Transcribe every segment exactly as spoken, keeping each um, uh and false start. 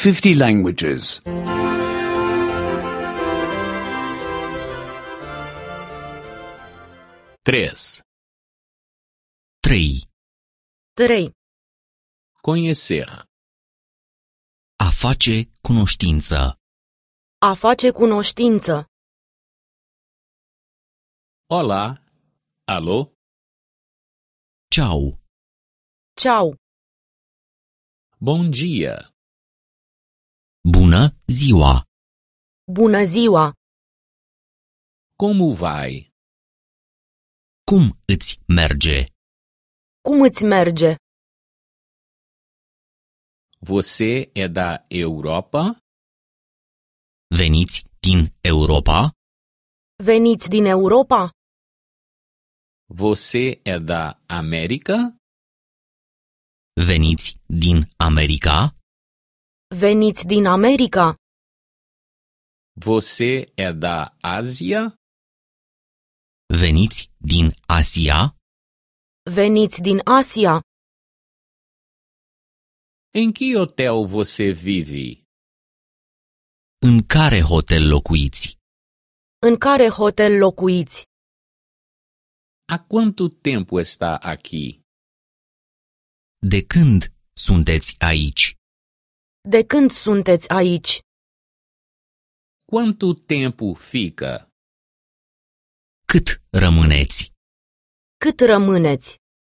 fifty languages. Três. trei. trei. Conhecer. A face cunoștință. A face cunoștință. Olá. Alô? Ceau. Ceau. Bom dia. Bună ziua. Bună ziua. Como vai? Cum îți merge? Cum îți merge? Você é da Europa? Veniți din Europa? Veniți din Europa? Você é da América? Veniți din America? Veniți din America? Você é da Ásia? Veniți din Asia? Veniți din Asia? Em que hotel você vive? În care hotel locuiți? În care hotel locuiți? Há quanto tempo está aqui? De când sunteți aici? De când sunteți aici? Quanto tempo fica? Cât rămâneți? Cât rămâneți?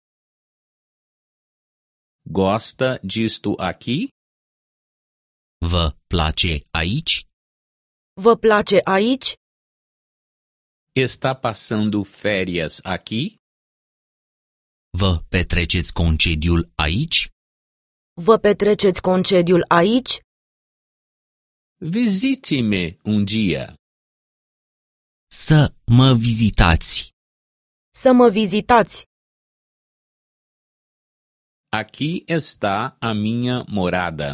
Gosta disto aqui? Vă place aici? Vă place aici? Está passando férias aqui? Vă petreceți concediul aici? Vă petreceți concediul aici? Visite-me um dia. Să mă vizitați. Să mă vizitați. Aqui está a minha morada.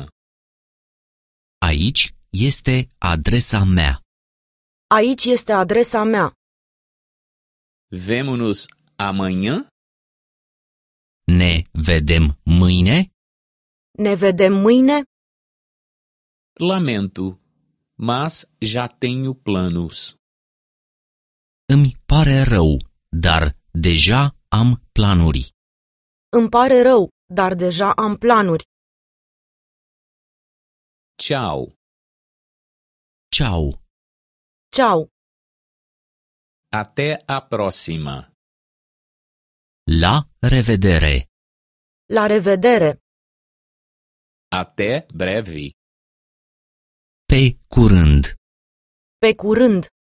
Aici este adresa mea. Aici este adresa mea. Vemo-nos amanhã? Ne vedem mâine? Ne vedem mâine? Lamento, mas já tenho planos. Îmi pare rău, dar deja am planuri. Îmi pare rău, dar deja am planuri. Tchau. Ceau. Ceau. Até a próxima. La revedere. La revedere. Até breve. Pe curând. Pe curând.